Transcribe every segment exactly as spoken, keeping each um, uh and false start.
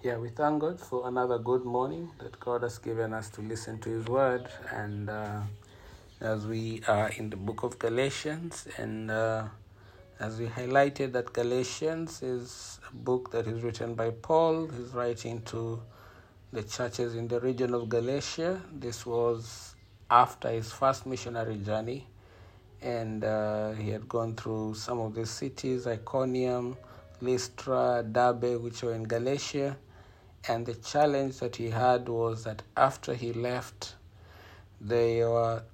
Yeah, we thank God for another good morning that God has given us to listen to His Word. And uh, as we are in the book of Galatians, and uh, as we highlighted that Galatians is a book that is written by Paul. He's writing to the churches in the region of Galatia. This was after his first missionary journey, and uh, he had gone through some of the cities, Iconium, Lystra, Derbe, which were in Galatia. And the challenge that he had was that after he left, there were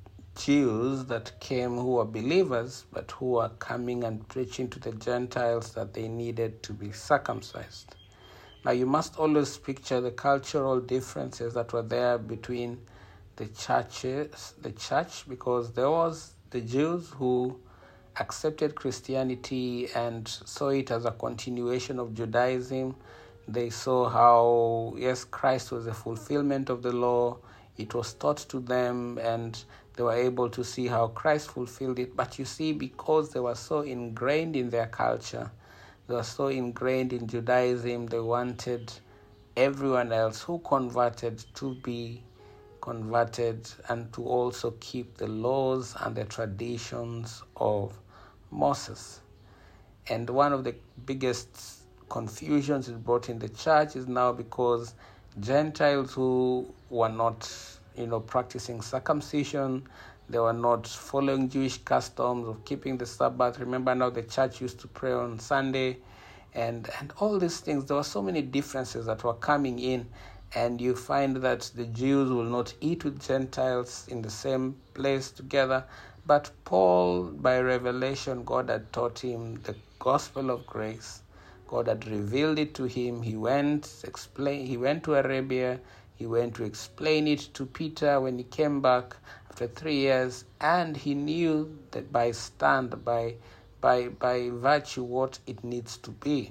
Jews that came who were believers, but who were coming and preaching to the Gentiles that they needed to be circumcised. Now, you must always picture the cultural differences that were there between the churches, the church, because there was the Jews who accepted Christianity and saw it as a continuation of Judaism. They saw how, yes, Christ was a fulfillment of the law. It was taught to them, and they were able to see how Christ fulfilled it. But you see, because they were so ingrained in their culture, they were so ingrained in Judaism, they wanted everyone else who converted to be converted and to also keep the laws and the traditions of Moses. And one of the biggest confusions it brought in the church is now because Gentiles who were not, you know, practicing circumcision, they were not following Jewish customs of keeping the Sabbath. Remember, now the church used to pray on Sunday, and and all these things. There were so many differences that were coming in, and you find that the Jews will not eat with Gentiles in the same place together. But Paul, by revelation, God had taught him the gospel of grace. God had revealed it to him. He went explain. He went to Arabia. He went to explain it to Peter when he came back after three years, and he knew that by stand, by by by virtue, what it needs to be.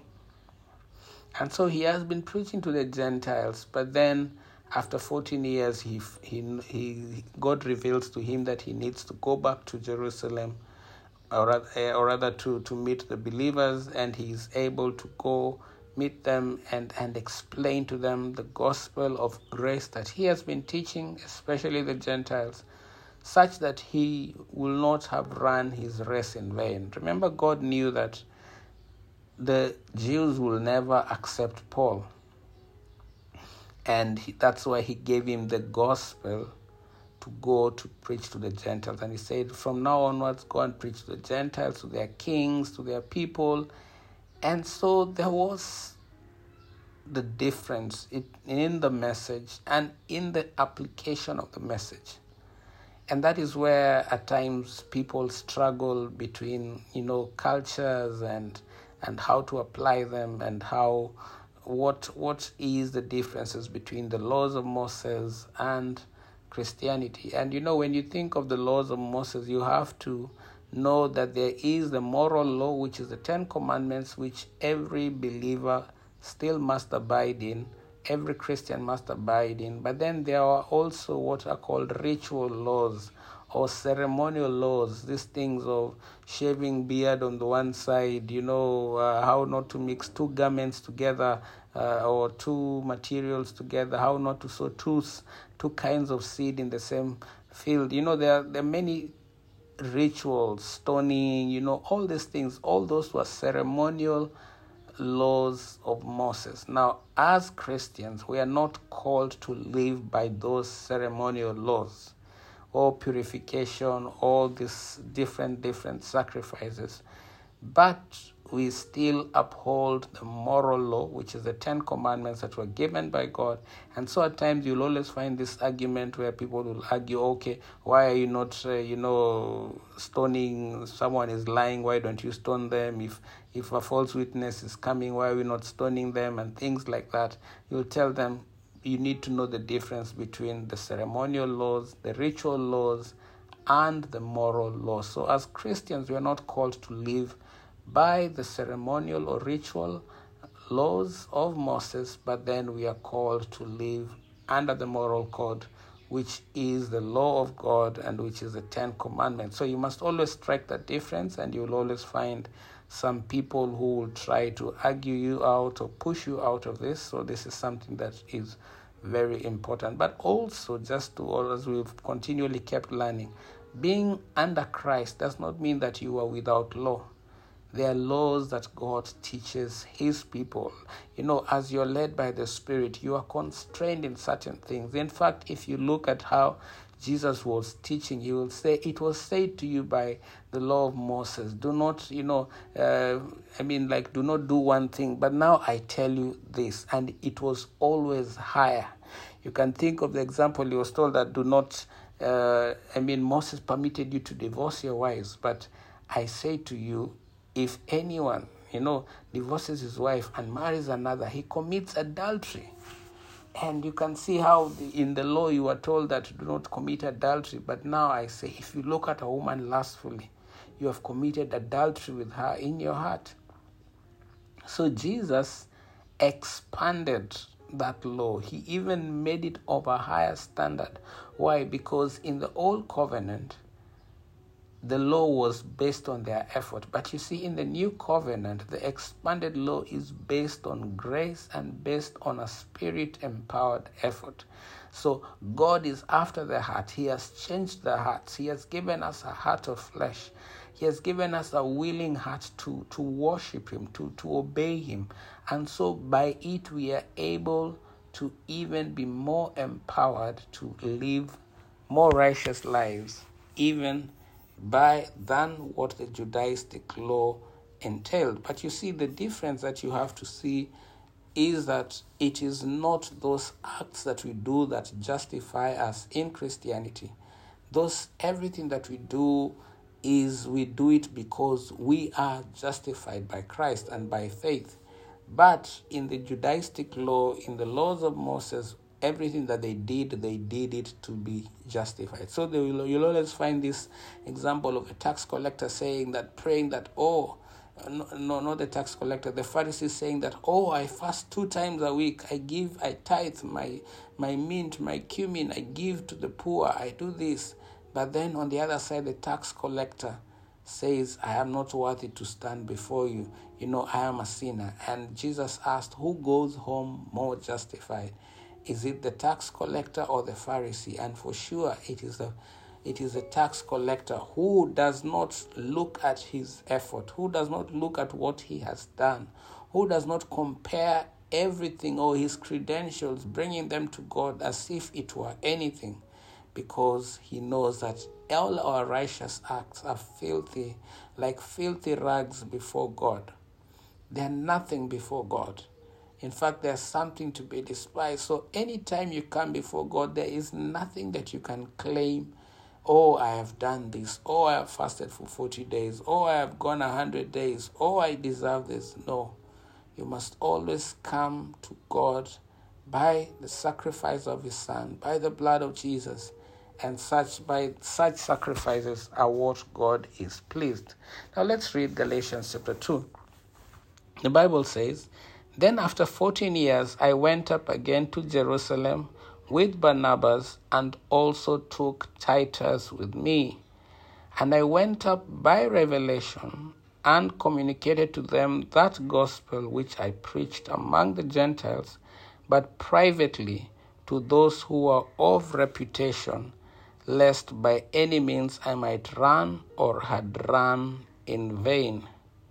And so he has been preaching to the Gentiles. But then, after fourteen years, he he he God reveals to him that he needs to go back to Jerusalem, or rather, or rather to, to meet the believers, and he is able to go meet them and, and explain to them the gospel of grace that he has been teaching, especially the Gentiles, such that he will not have run his race in vain. Remember, God knew that the Jews will never accept Paul, and he, that's why he gave him the gospel to go to preach to the Gentiles. And he said, from now onwards, go and preach to the Gentiles, to their kings, to their people. And so there was the difference in the message and in the application of the message. And that is where at times people struggle between, you know, cultures and and how to apply them, and how what what is the differences between the laws of Moses and Christianity. And you know, when you think of the laws of Moses, you have to know that there is the moral law, which is the Ten Commandments, which every believer still must abide in, every Christian must abide in. But then there are also what are called ritual laws or ceremonial laws, these things of shaving beard on the one side, you know, uh, how not to mix two garments together, uh, or two materials together, how not to sow two, two kinds of seed in the same field. You know, there are, there are many rituals, stoning, you know, all these things, all those were ceremonial laws of Moses. Now, as Christians, we are not called to live by those ceremonial laws, or purification, all these different, different sacrifices. But we still uphold the moral law, which is the Ten Commandments that were given by God. And so at times you'll always find this argument where people will argue, okay, why are you not, uh, you know, stoning someone is lying? Why don't you stone them? If if a false witness is coming, why are we not stoning them? And things like that. You'll tell them, you need to know the difference between the ceremonial laws, the ritual laws, and the moral laws. So as Christians, we are not called to live by the ceremonial or ritual laws of Moses, but then we are called to live under the moral code, which is the law of God and which is the Ten Commandments. So you must always strike that difference, and you will always find some people who will try to argue you out or push you out of this. So this is something that is very important. But also, just to all, as we've continually kept learning, being under Christ does not mean that you are without law. There are laws that God teaches his people. You know, as you're led by the Spirit, you are constrained in certain things. In fact, if you look at how Jesus was teaching, he will say, it was said to you by the law of Moses, do not, you know, uh, I mean, like, do not do one thing, but now I tell you this. And it was always higher. You can think of the example, he was told that do not, uh, I mean, Moses permitted you to divorce your wives, but I say to you, if anyone, you know, divorces his wife and marries another, he commits adultery. And you can see how the, in the law you are told that do not commit adultery. But now I say, if you look at a woman lustfully, you have committed adultery with her in your heart. So Jesus expanded that law. He even made it of a higher standard. Why? Because in the old covenant, the law was based on their effort. But you see, in the new covenant, the expanded law is based on grace and based on a spirit-empowered effort. So God is after the heart. He has changed the hearts. He has given us a heart of flesh. He has given us a willing heart to, to worship him, to, to obey him. And so by it, we are able to even be more empowered to live more righteous lives, even by than what the Judaistic law entailed. But you see, the difference that you have to see is that it is not those acts that we do that justify us in Christianity. Those everything that we do is we do it because we are justified by Christ and by faith. But in the Judaistic law, in the laws of Moses, everything that they did, they did it to be justified. So they will, you'll always find this example of a tax collector saying that, praying that, oh, no, no, not the tax collector, the Pharisees saying that, oh, I fast two times a week, I give, I tithe my, my mint, my cumin, I give to the poor, I do this. But then on the other side, the tax collector says, I am not worthy to stand before you. You know, I am a sinner. And Jesus asked, who goes home more justified? Is it the tax collector or the Pharisee? And for sure, it is the it is the tax collector who does not look at his effort, who does not look at what he has done, who does not compare everything or his credentials, bringing them to God as if it were anything, because he knows that all our righteous acts are filthy, like filthy rags before God. They are nothing before God. In fact, there's something to be despised. So anytime you come before God, there is nothing that you can claim, oh, I have done this, oh, I have fasted for forty days, oh, I have gone one hundred days, oh, I deserve this. No, you must always come to God by the sacrifice of his Son, by the blood of Jesus, and such by such sacrifices are what God is pleased. Now let's read Galatians chapter two. The Bible says, then after fourteen years, I went up again to Jerusalem with Barnabas and also took Titus with me. And I went up by revelation and communicated to them that gospel which I preached among the Gentiles, but privately to those who are of reputation, lest by any means I might run or had run in vain.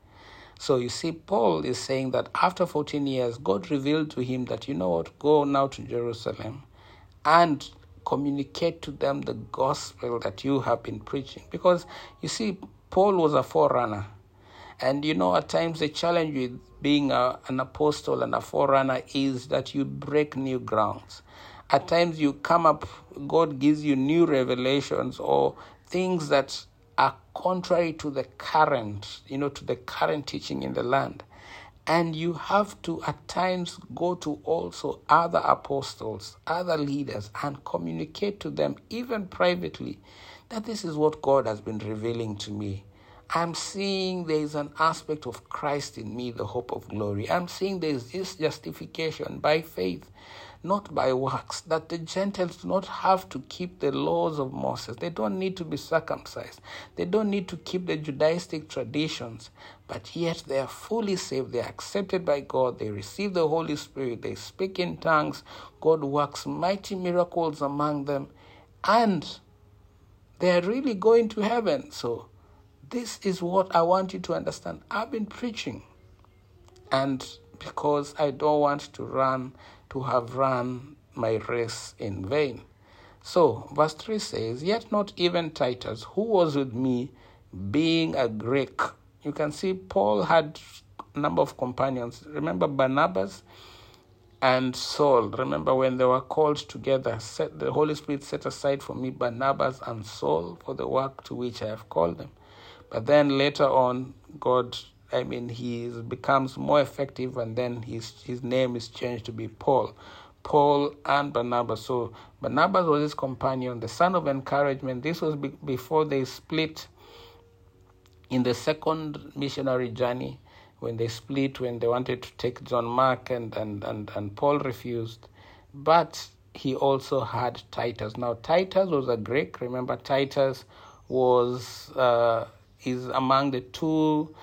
So you see, Paul is saying that after fourteen years, God revealed to him that, you know what, go now to Jerusalem and communicate to them the gospel that you have been preaching. Because you see, Paul was a forerunner. And you know, at times the challenge with being a, an apostle and a forerunner is that you break new grounds. At times you come up, God gives you new revelations or things that are contrary to the current, you know, to the current teaching in the land. And you have to at times go to also other apostles, other leaders, and communicate to them, even privately, that this is what God has been revealing to me. I'm seeing there is an aspect of Christ in me, the hope of glory. I'm seeing there is this justification by faith, not by works, that the Gentiles do not have to keep the laws of Moses. They don't need to be circumcised. They don't need to keep the Judaistic traditions, but yet they are fully saved. They are accepted by God. They receive the Holy Spirit. They speak in tongues. God works mighty miracles among them, and they are really going to heaven. So this is what I want you to understand. I've been preaching, and because I don't want to run, to have run my race in vain. So, verse three says, yet not even Titus, who was with me, being a Greek. You can see Paul had a number of companions. Remember Barnabas and Saul. Remember when they were called together, set, the Holy Spirit set aside for me Barnabas and Saul for the work to which I have called them. But then later on, God, I mean, he becomes more effective, and then his his name is changed to be Paul. Paul and Barnabas. So Barnabas was his companion, the son of encouragement. This was be- before they split in the second missionary journey, when they split, when they wanted to take John Mark and, and, and, and Paul refused. But he also had Titus. Now, Titus was a Greek. Remember, Titus was uh, is among the two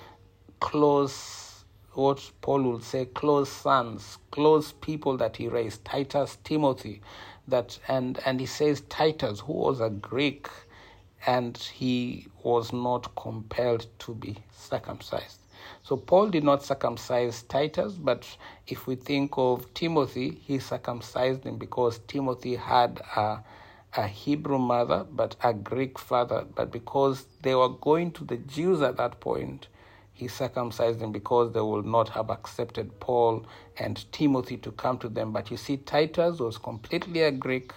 close, what Paul would say, close sons, close people that he raised, Titus, Timothy, that and and he says Titus, who was a Greek, and he was not compelled to be circumcised. So Paul did not circumcise Titus, but if we think of Timothy, he circumcised him because Timothy had a, a Hebrew mother, but a Greek father. But because they were going to the Jews at that point, he circumcised them because they would not have accepted Paul and Timothy to come to them. But you see, Titus was completely a Greek,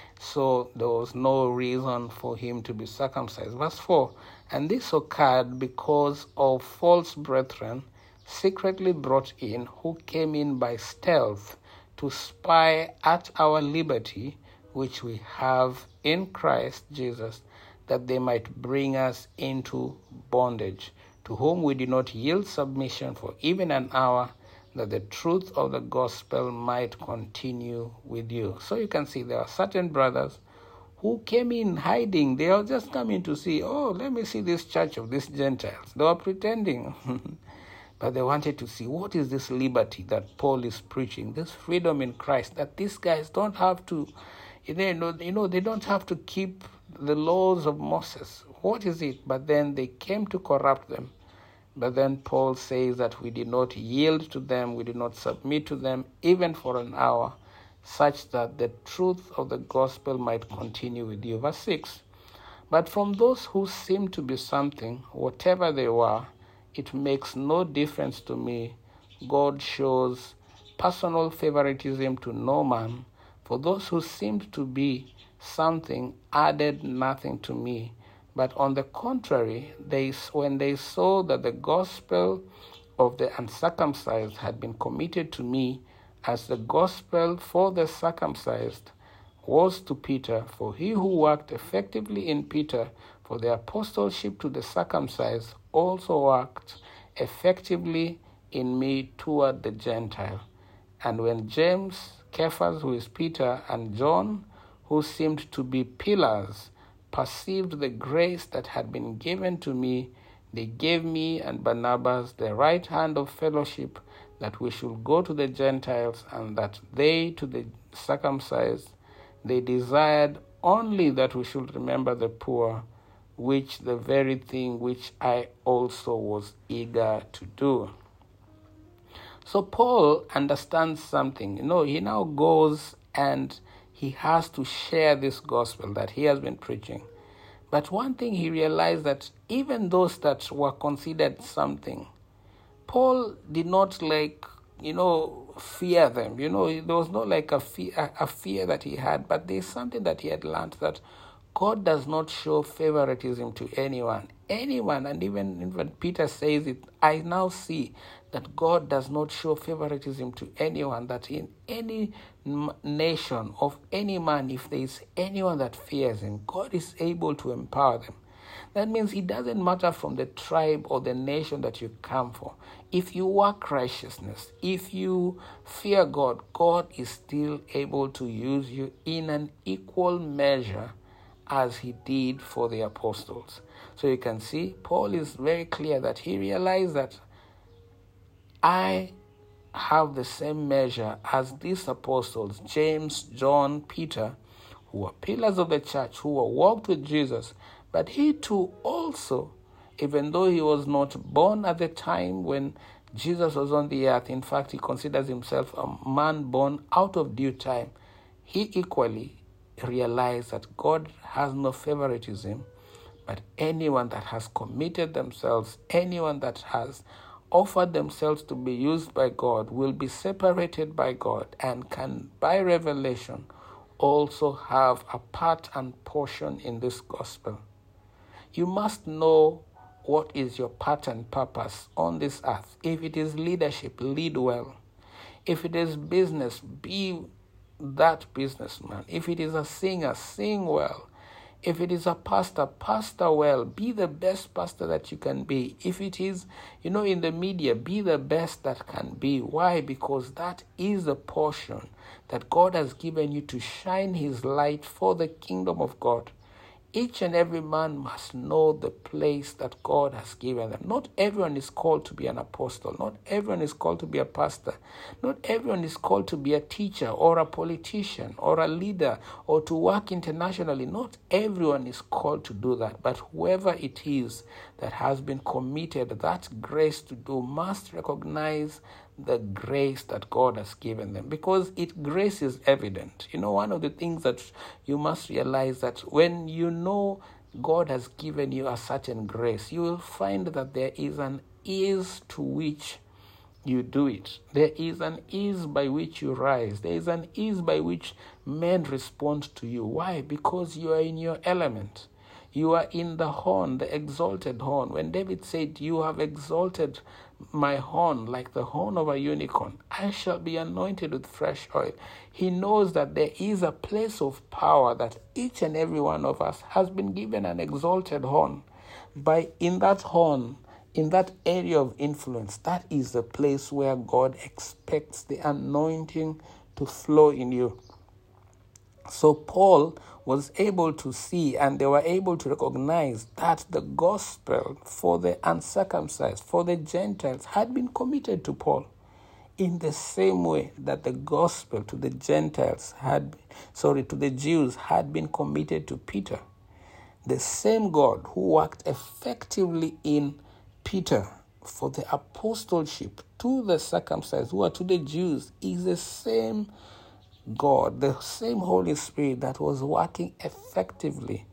so there was no reason for him to be circumcised. Verse four, and this occurred because of false brethren secretly brought in, who came in by stealth to spy at our liberty, which we have in Christ Jesus, that they might bring us into bondage, to whom we did not yield submission for even an hour, that the truth of the gospel might continue with you. So you can see there are certain brothers who came in hiding. They were just coming to see, oh, let me see this church of these Gentiles. They were pretending. But they wanted to see, what is this liberty that Paul is preaching, this freedom in Christ, that these guys don't have to, you know, you know, they don't have to keep the laws of Moses. What is it? But then they came to corrupt them. But then Paul says that we did not yield to them, we did not submit to them, even for an hour, such that the truth of the gospel might continue with you. Verse six, but from those who seem to be something, whatever they were, it makes no difference to me. God shows personal favoritism to no man. For those who seemed to be something added nothing to me. But on the contrary, they, when they saw that the gospel of the uncircumcised had been committed to me, as the gospel for the circumcised was to Peter, for he who worked effectively in Peter for the apostleship to the circumcised also worked effectively in me toward the Gentile. And when James, Cephas, who is Peter, and John, who seemed to be pillars, perceived the grace that had been given to me, they gave me and Barnabas the right hand of fellowship, that we should go to the Gentiles, and that they to the circumcised. They desired only that we should remember the poor, which the very thing which I also was eager to do. So Paul understands something. You know, he now goes and he has to share this gospel that he has been preaching. But one thing he realized, that even those that were considered something, Paul did not like, you know, fear them. You know, there was not like a fear, a fear that he had, but there's something that he had learned, that God does not show favoritism to anyone. Anyone, and even when Peter says it, I now see that God does not show favoritism to anyone, that in any nation of any man, if there is anyone that fears him, God is able to empower them. That means it doesn't matter from the tribe or the nation that you come from. If you work righteousness, if you fear God, God is still able to use you in an equal measure as he did for the apostles. So you can see, Paul is very clear that he realized that I have the same measure as these apostles, James, John, Peter, who were pillars of the church, who were walked with Jesus. But he too also, even though he was not born at the time when Jesus was on the earth, in fact, he considers himself a man born out of due time, he equally realized that God has no favoritism, but anyone that has committed themselves, anyone that has offered themselves to be used by God will be separated by God and can, by revelation, also have a part and portion in this gospel. You must know what is your part and purpose on this earth. If it is leadership, lead well. If it is business, be that businessman. If it is a singer, sing well. If it is a pastor, pastor well. Be the best pastor that you can be. If it is, you know, in the media, be the best that can be. Why? Because that is the portion that God has given you to shine his light for the kingdom of God. Each and every man must know the place that God has given them. Not everyone is called to be an apostle. Not everyone is called to be a pastor. Not everyone is called to be a teacher or a politician or a leader or to work internationally. Not everyone is called to do that. But whoever it is that has been committed that grace to do must recognize the grace that God has given them, because it grace is evident. You know, one of the things that you must realize that when you know God has given you a certain grace, you will find that there is an ease to which you do it. There is an ease by which you rise. There is an ease by which men respond to you. Why? Because you are in your element. You are in the horn, the exalted horn. When David said, you have exalted my horn like the horn of a unicorn, I shall be anointed with fresh oil. He knows that there is a place of power that each and every one of us has been given an exalted horn. By in that horn, in that area of influence, that is the place where God expects the anointing to flow in you. So Paul was able to see, and they were able to recognize that the gospel for the uncircumcised, for the Gentiles, had been committed to Paul in the same way that the gospel to the Gentiles had, sorry, to the Jews had been committed to Peter. The same God who worked effectively in Peter for the apostleship to the circumcised, who are to the Jews, is the same God, the same Holy Spirit that was working effectively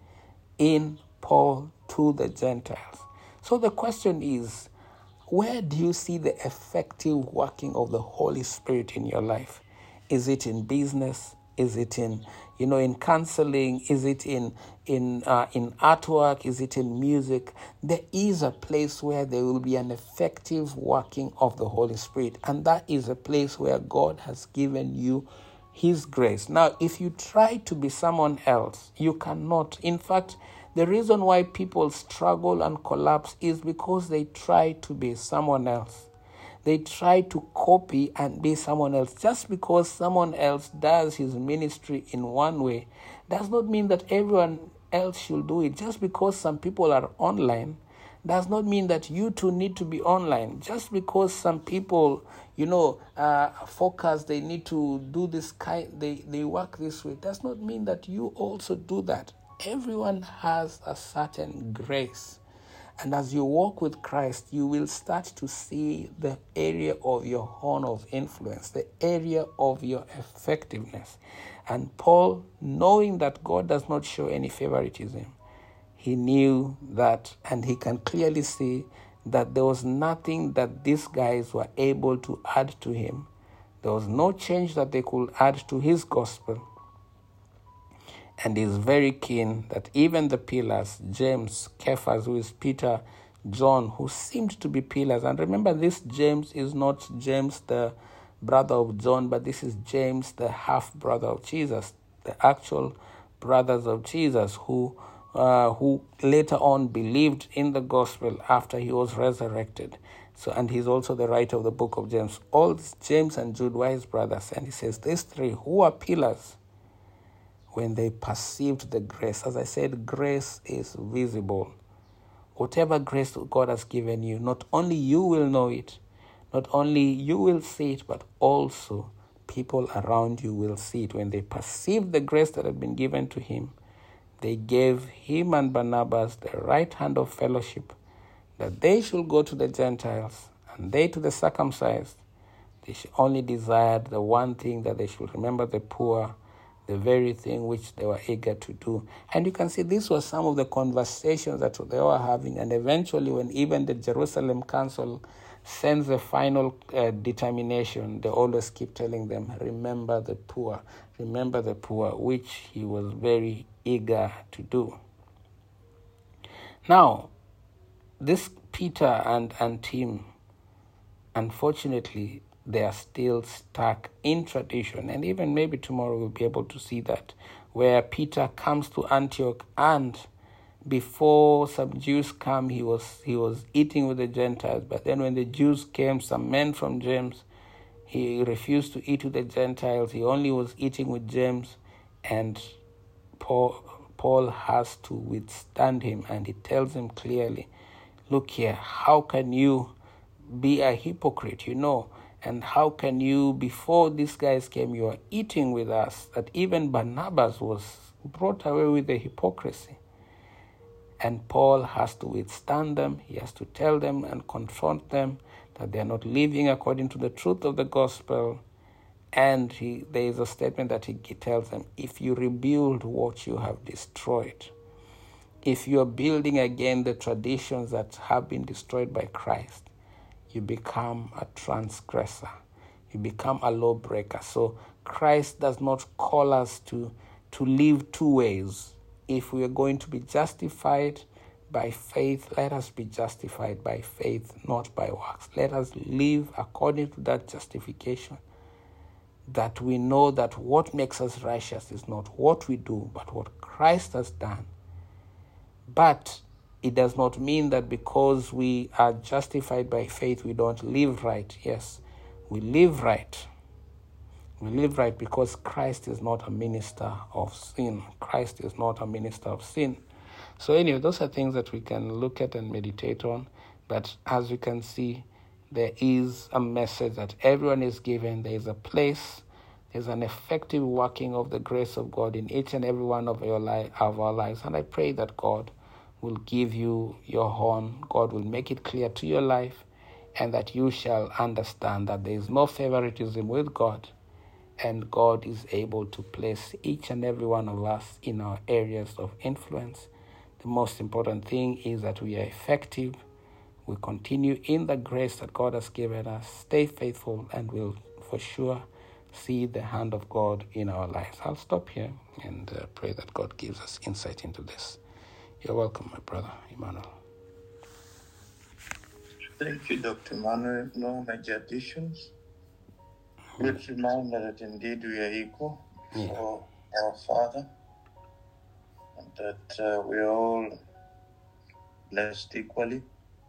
in Paul to the Gentiles. So the question is, where do you see the effective working of the Holy Spirit in your life? Is it in business? Is it in, you know, in counseling? Is it in in uh, in artwork? Is it in music? There is a place where there will be an effective working of the Holy Spirit, and that is a place where God has given you his grace. Now, if you try to be someone else, you cannot. In fact, the reason why people struggle and collapse is because they try to be someone else. They try to copy and be someone else. Just because someone else does his ministry in one way does not mean that everyone else should do it. Just because some people are online does not mean that you too need to be online. Just because some people, you know, uh, focus, they need to do this kind, they, they work this way, does not mean that you also do that. Everyone has a certain grace. And as you walk with Christ, you will start to see the area of your horn of influence, the area of your effectiveness. And Paul, knowing that God does not show any favoritism, he knew that, and he can clearly see that there was nothing that these guys were able to add to him. There was no change that they could add to his gospel. And he's very keen that even the pillars, James, Cephas, who is Peter, John, who seemed to be pillars. And remember, this James is not James, the brother of John, but this is James, the half-brother of Jesus, the actual brothers of Jesus, who uh, who later on believed in the gospel after he was resurrected. So, and he's also the writer of the book of James. All this, James and Jude were his brothers. And he says, these three who are pillars, when they perceived the grace. As I said, grace is visible. Whatever grace God has given you, not only you will know it, not only you will see it, but also people around you will see it. When they perceived the grace that had been given to him, they gave him and Barnabas the right hand of fellowship, that they should go to the Gentiles, and they to the circumcised. They should only desire the one thing, that they should remember the poor, the very thing which they were eager to do. And you can see this was some of the conversations that they were having. And eventually, when even the Jerusalem Council sends the final uh, determination, they always keep telling them, remember the poor, remember the poor, which he was very eager to do. Now, this Peter and, and Tim, unfortunately, they are still stuck in tradition. And even maybe tomorrow we'll be able to see that, where Peter comes to Antioch, and before some Jews come, he was he was eating with the Gentiles. But then when the Jews came, some men from James, he refused to eat with the Gentiles. He only was eating with James. And Paul, Paul has to withstand him. And he tells him clearly, look here, how can you be a hypocrite, you know? And how can you, before these guys came, you were eating with us? That even Barnabas was brought away with the hypocrisy. And Paul has to withstand them. He has to tell them and confront them that they are not living according to the truth of the gospel. And he, there is a statement that he tells them, if you rebuild what you have destroyed, if you are building again the traditions that have been destroyed by Christ, you become a transgressor. You become a lawbreaker. So Christ does not call us to, to live two ways. If we are going to be justified by faith, let us be justified by faith, not by works. Let us live according to that justification, that we know that what makes us righteous is not what we do, but what Christ has done. But it does not mean that because we are justified by faith, we don't live right. Yes, we live right. We live right because Christ is not a minister of sin. Christ is not a minister of sin. So anyway, those are things that we can look at and meditate on. But as you can see, there is a message that everyone is given. There is a place. There's an effective working of the grace of God in each and every one of, your li- of our lives. And I pray that God will give you your horn. God will make it clear to your life, and that you shall understand that there is no favoritism with God, and God is able to place each and every one of us in our areas of influence. The most important thing is that we are effective. We continue in the grace that God has given us. Stay faithful, and we'll for sure see the hand of God in our lives. I'll stop here and uh, pray that God gives us insight into this. You're welcome, my brother, Emmanuel. Thank you, Doctor Emmanuel. No major additions. Let's remind that indeed we are equal before yeah. our Father, and that uh, we are all blessed equally.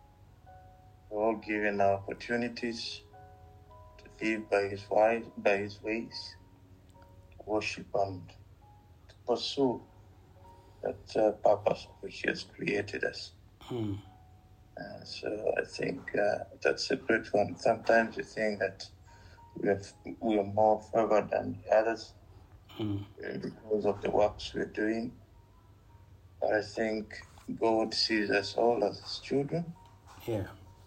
We're all given opportunities to live by His ways, by His ways, to worship and to pursue that uh, purpose which He has created us. Hmm. Uh, so I think uh, that's a great one. Sometimes you think that we are, we are more favored than the others Hmm. because of the works we're doing. But I think God sees us all as His children. Yeah.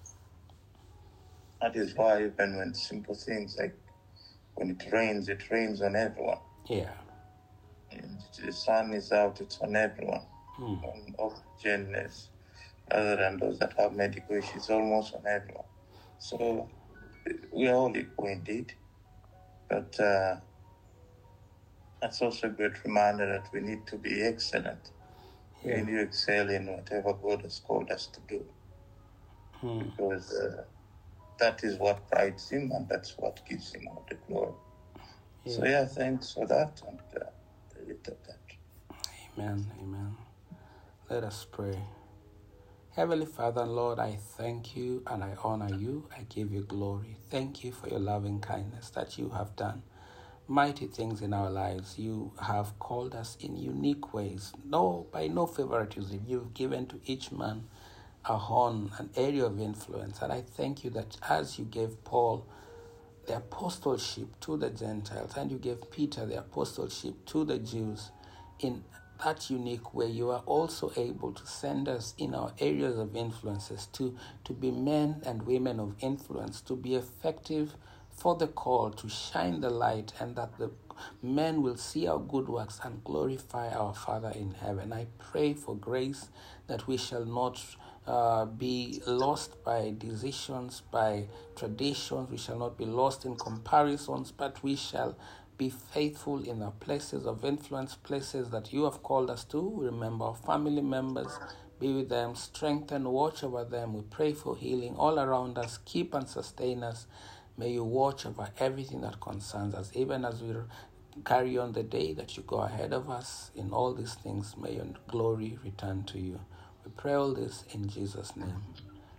That is why even when simple things like when it rains, it rains on everyone. Yeah. And the sun is out, it's on everyone. Hmm. On oxygen is, other than those that have medical issues, almost on everyone. So we are all equal indeed. But uh, that's also a great reminder that we need to be excellent. Yeah. We need to excel in whatever God has called us to do. Hmm. Because uh, that is what prides Him, and that's what gives Him all the glory. Yeah. So yeah, thanks for that, and uh, leave it at that. Amen, amen. Let us pray. Heavenly Father and Lord, I thank you and I honor you. I give you glory. Thank you for your loving kindness that you have done mighty things in our lives. You have called us in unique ways. No, by no favoritism. You've given to each man a horn, an area of influence. And I thank you that as you gave Paul the apostleship to the Gentiles and you gave Peter the apostleship to the Jews, in that unique way, you are also able to send us in our areas of influences to, to be men and women of influence, to be effective for the call, to shine the light, and that the men will see our good works and glorify our Father in heaven. I pray for grace that we shall not uh, be lost by decisions, by traditions. We shall not be lost in comparisons, but we shall be faithful in our places of influence, places that you have called us to. Remember our family members. Be with them, strengthen, watch over them. We pray for healing all around us. Keep and sustain us. May you watch over everything that concerns us, even as we carry on the day that you go ahead of us. In all these things, may your glory return to you. We pray all this in Jesus' name.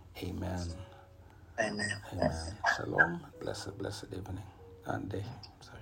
Amen. Amen. Amen. Shalom. Blessed, blessed evening and day.